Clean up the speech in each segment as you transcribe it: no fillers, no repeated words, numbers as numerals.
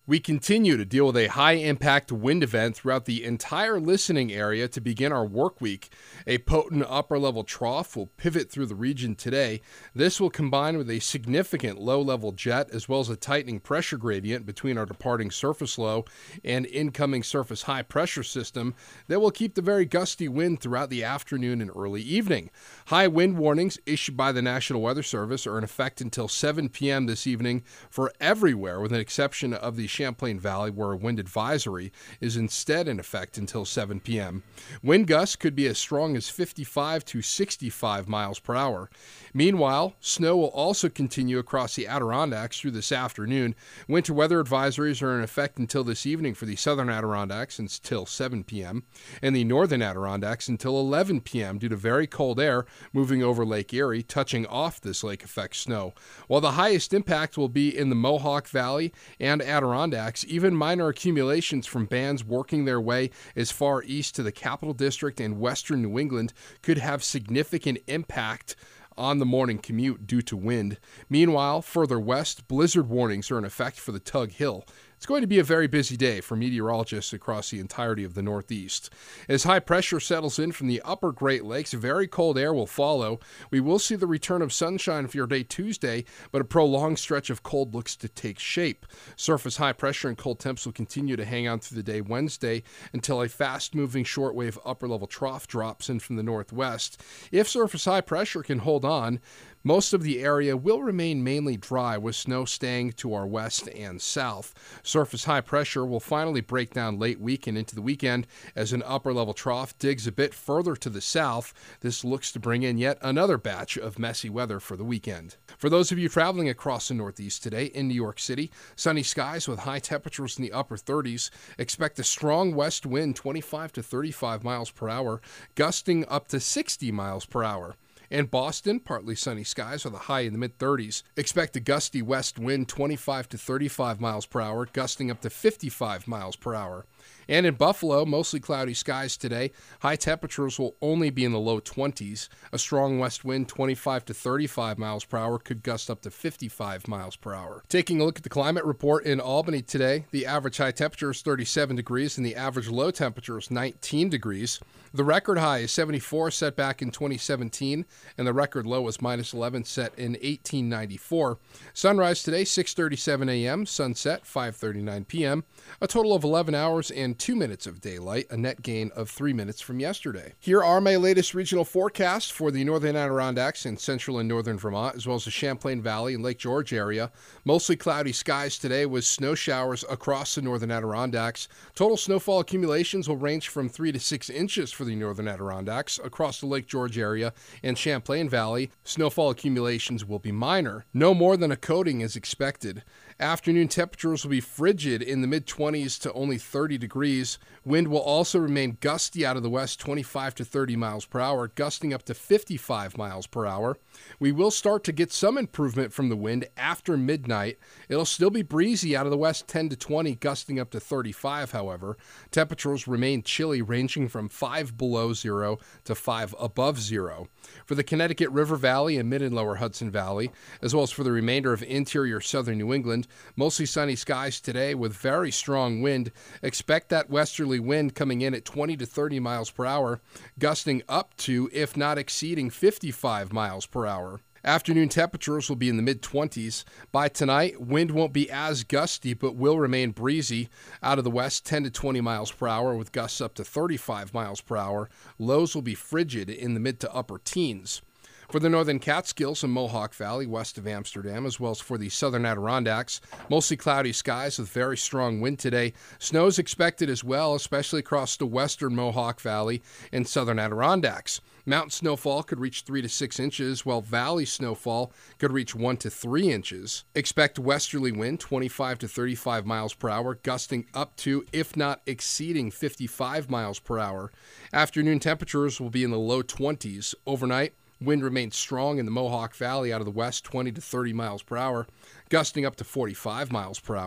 We continue to deal with a high-impact wind event throughout the entire listening area to begin our work week. A potent upper-level trough will pivot through the region today. This will combine with a significant low-level jet as well as a tightening pressure gradient between our departing surface low and incoming surface high-pressure system that will keep the very gusty wind throughout the afternoon and early evening. High wind warnings issued by the National Weather Service are in effect until 7 p.m. this evening for everywhere, with an exception of the Champlain Valley, where a wind advisory is instead in effect until 7 p.m. Wind gusts could be as strong as 55 to 65 miles per hour. Meanwhile, snow will also continue across the Adirondacks through this afternoon. Winter weather advisories are in effect until this evening for the southern Adirondacks until 7 p.m. and the northern Adirondacks until 11 p.m. due to very cold air moving over Lake Erie, touching off this lake effect snow. While the highest impact will be in the Mohawk Valley and Adirondacks, even minor accumulations from bands working their way as far east to the Capital District and western New England could have significant impact on the morning commute due to wind. Meanwhile, further west, blizzard warnings are in effect for the Tug Hill. It's going to be a very busy day for meteorologists across the entirety of the Northeast. As high pressure settles in from the upper Great Lakes, very cold air will follow. We will see the return of sunshine for your day Tuesday, but a prolonged stretch of cold looks to take shape. Surface high pressure and cold temps will continue to hang on through the day Wednesday until a fast-moving shortwave upper-level trough drops in from the northwest. If surface high pressure can hold on, most of the area will remain mainly dry, with snow staying to our west and south. Surface high pressure will finally break down late week and into the weekend as an upper-level trough digs a bit further to the south. This looks to bring in yet another batch of messy weather for the weekend. For those of you traveling across the Northeast today, in New York City, sunny skies with high temperatures in the upper 30s. Expect a strong west wind, 25 to 35 miles per hour, gusting up to 60 miles per hour. In Boston, partly sunny skies with a high in the mid-30s. Expect a gusty west wind, 25 to 35 miles per hour, gusting up to 55 miles per hour. And in Buffalo, mostly cloudy skies today. High temperatures will only be in the low 20s. A strong west wind, 25 to 35 miles per hour, could gust up to 55 miles per hour. Taking a look at the climate report in Albany today, the average high temperature is 37 degrees and the average low temperature is 19 degrees. The record high is 74, set back in 2017, and the record low was minus 11, set in 1894. Sunrise today, 6:37 a.m., sunset, 5:39 p.m., a total of 11 hours and 2 minutes of daylight, a net gain of 3 minutes from yesterday. Here are my latest regional forecasts for the northern Adirondacks and central and northern Vermont, as well as the Champlain Valley and Lake George area. Mostly cloudy skies today with snow showers across the northern Adirondacks. Total snowfall accumulations will range from 3 to 6 inches for the northern Adirondacks. Across the Lake George area and Champlain Valley, snowfall accumulations will be minor. No more than a coating is expected. Afternoon temperatures will be frigid in the mid-20s to only 30 degrees. Wind will also remain gusty out of the west, 25 to 30 miles per hour, gusting up to 55 miles per hour. We will start to get some improvement from the wind after midnight. It'll still be breezy out of the west, 10 to 20, gusting up to 35, however. Temperatures remain chilly, ranging from 5 below zero to 5 above zero. For the Connecticut River Valley and mid and lower Hudson Valley, as well as for the remainder of interior southern New England, mostly sunny skies today with very strong wind. Expect that westerly wind coming in at 20 to 30 miles per hour, gusting up to, if not exceeding, 55 miles per hour. Afternoon temperatures will be in the mid-20s. By tonight, wind won't be as gusty, but will remain breezy. Out of the west, 10 to 20 miles per hour, with gusts up to 35 miles per hour. Lows will be frigid in the mid to upper teens. For the northern Catskills and Mohawk Valley west of Amsterdam, as well as for the southern Adirondacks, mostly cloudy skies with very strong wind today. Snow is expected as well, especially across the western Mohawk Valley and southern Adirondacks. Mountain snowfall could reach 3 to 6 inches, while valley snowfall could reach 1 to 3 inches. Expect westerly wind, 25 to 35 miles per hour, gusting up to, if not exceeding, 55 miles per hour. Afternoon temperatures will be in the low 20s. Overnight, wind remains strong in the Mohawk Valley out of the west, 20 to 30 miles per hour, gusting up to 45 miles per hour.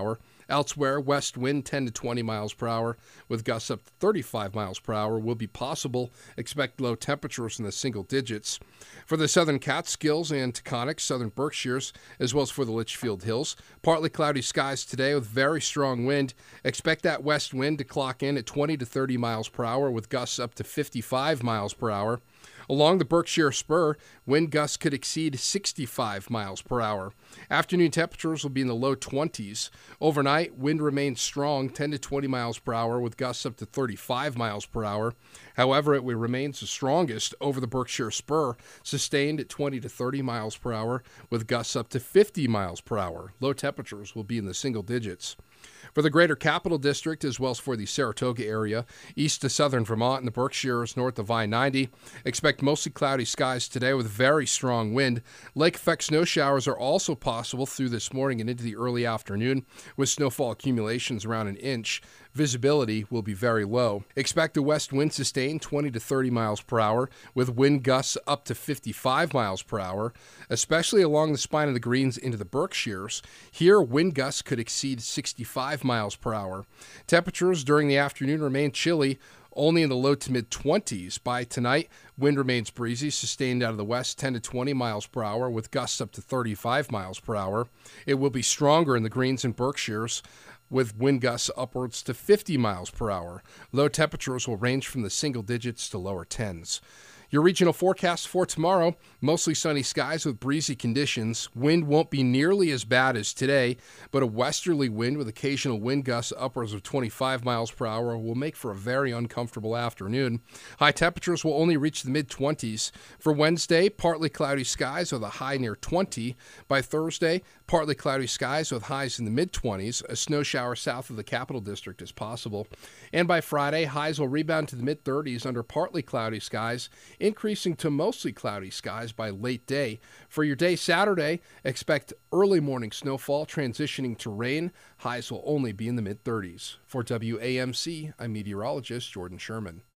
Elsewhere, west wind 10 to 20 miles per hour with gusts up to 35 miles per hour will be possible. Expect low temperatures in the single digits. For the southern Catskills and Taconic, southern Berkshires, as well as for the Litchfield Hills, partly cloudy skies today with very strong wind. Expect that west wind to clock in at 20 to 30 miles per hour with gusts up to 55 miles per hour. Along the Berkshire Spur, wind gusts could exceed 65 miles per hour. Afternoon temperatures will be in the low 20s. Overnight, wind remains strong, 10 to 20 miles per hour, with gusts up to 35 miles per hour. However, it remains the strongest over the Berkshire Spur, sustained at 20 to 30 miles per hour, with gusts up to 50 miles per hour. Low temperatures will be in the single digits. For the greater Capital District, as well as for the Saratoga area, east to southern Vermont and the Berkshires north of I-90, expect mostly cloudy skies today with very strong wind. Lake effect snow showers are also possible through this morning and into the early afternoon, with snowfall accumulations around an inch. Visibility will be very low. Expect a west wind sustained 20 to 30 miles per hour, with wind gusts up to 55 miles per hour, especially along the spine of the Greens into the Berkshires. Here, wind gusts could exceed 65 miles per hour. Temperatures during the afternoon remain chilly, only in the low to mid-20s. By tonight, wind remains breezy, sustained out of the west 10 to 20 miles per hour, with gusts up to 35 miles per hour. It will be stronger in the Greens and Berkshires, with wind gusts upwards to 50 miles per hour. Low temperatures will range from the single digits to lower 10s. Your regional forecast for tomorrow, mostly sunny skies with breezy conditions. Wind won't be nearly as bad as today, but a westerly wind with occasional wind gusts upwards of 25 miles per hour will make for a very uncomfortable afternoon. High temperatures will only reach the mid-20s. For Wednesday, partly cloudy skies with a high near 20. By Thursday, partly cloudy skies with highs in the mid-20s. A snow shower south of the Capital District is possible. And by Friday, highs will rebound to the mid-30s under partly cloudy skies, increasing to mostly cloudy skies by late day. For your day Saturday, expect early morning snowfall transitioning to rain. Highs will only be in the mid-30s. For WAMC, I'm meteorologist Jordan Sherman.